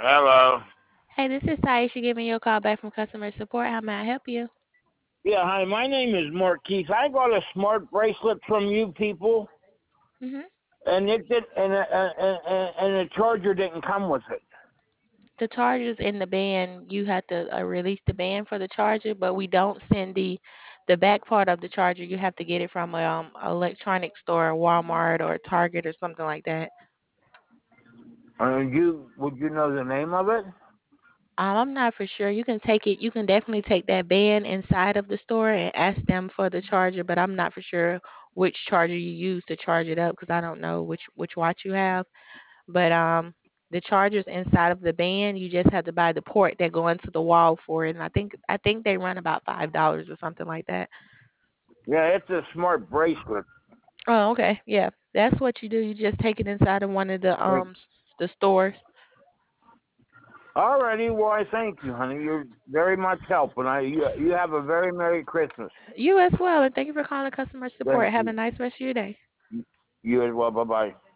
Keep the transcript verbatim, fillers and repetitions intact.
Hello. Hey, this is Taisha giving you a call back from customer support. How may I help you? Yeah, hi. My name is Marquise. I got a smart bracelet from you people, hmm and it did, and uh, and and, and the charger didn't come with it. The chargers in the band, you have to uh, release the band for the charger, but we don't send the the back part of the charger. You have to get it from a um, electronic store, Walmart or Target or something like that. Uh, you would you know the name of it? Um, I'm not for sure. You can take it. You can definitely take that band inside of the store and ask them for the charger, but I'm not for sure which charger you use to charge it up because I don't know which which watch you have. But um, the chargers inside of the band, you just have to buy the port that go into the wall for it, and I think I think they run about five dollars or something like that. Yeah, it's a smart bracelet. Oh, okay, yeah, that's what you do. You just take it inside of one of the Like, um the stores. alrighty, well, I thank you, honey. You're very much helping. I you you have a very merry Christmas. You as well, and thank you for calling customer support. Thank Have a you. nice rest of your day. You as well. Bye bye.